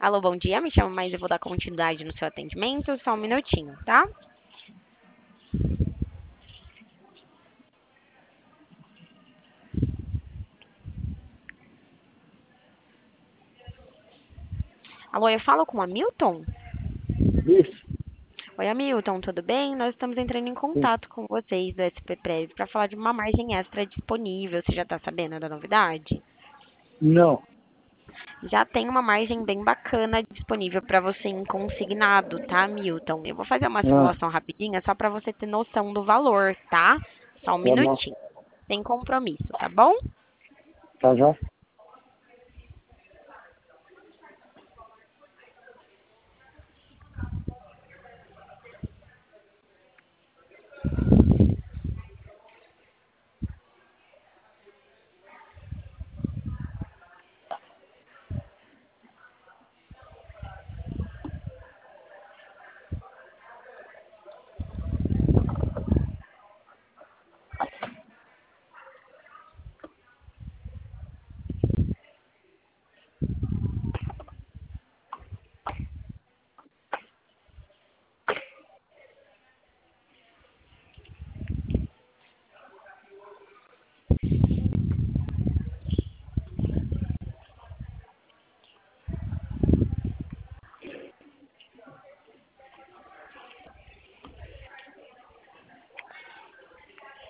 Alô, bom dia. Me chamo Mais, eu vou dar continuidade no seu atendimento. Só um minutinho, tá? Alô, eu falo com o Hamilton? Isso, Oi, Hamilton, tudo bem? Nós estamos entrando em sim. contato com vocês do SPPrev para falar de uma margem extra disponível. Você já está sabendo da novidade? Não, Já tem uma margem bem bacana disponível para você em consignado, tá, Hamilton? Eu vou fazer uma ah, simulação rapidinha só para você ter noção do valor, tá? Só um tá bom, minutinho. Sem compromisso, tá bom? tá já.